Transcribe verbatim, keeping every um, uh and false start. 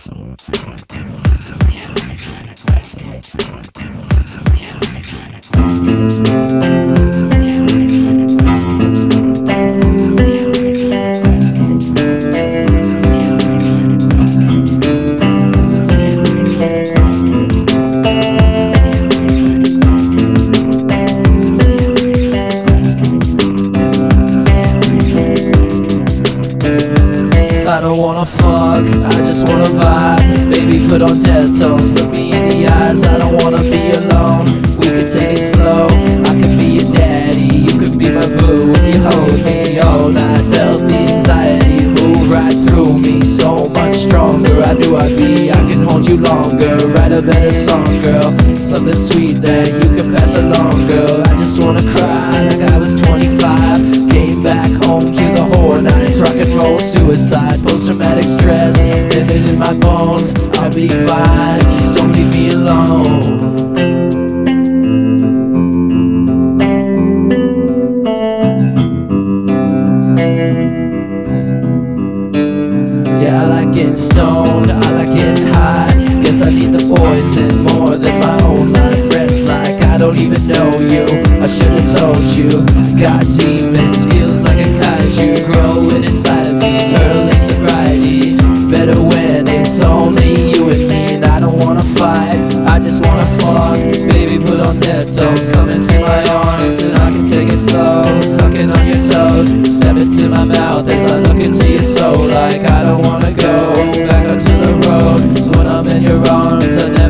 I don't wanna fuck, I just wanna vibe. Baby, put on dead tones, look me in the eyes. I don't wanna be alone, we can take it slow. I can be your daddy, you can be my boo. If you hold me all night, felt the anxiety move right through me. So much stronger, I knew I'd be. I can hold you longer, write a better song, girl. Something sweet that you can pass along, girl. I just wanna cry like I was twenty-five. Came back home to the horror nights, rock and roll, suicide, post-traumatic stress, living in my bones. I'll be fine, just don't leave me alone. Yeah, I like getting stoned, I like getting high. Guess I need the poison more than my own life. Friends like I don't even know you, I should've told you. Got demons, feels like a kaiju growing inside of me. Early sobriety, better when it's only you and me. And I don't wanna fight, I just wanna fuck. Baby, put on dead toes, come into my arms and I can take it slow. Sucking on your toes, step into my mouth as I look into your soul. Like I don't wanna go back onto the road, 'cause when I'm in your arms I never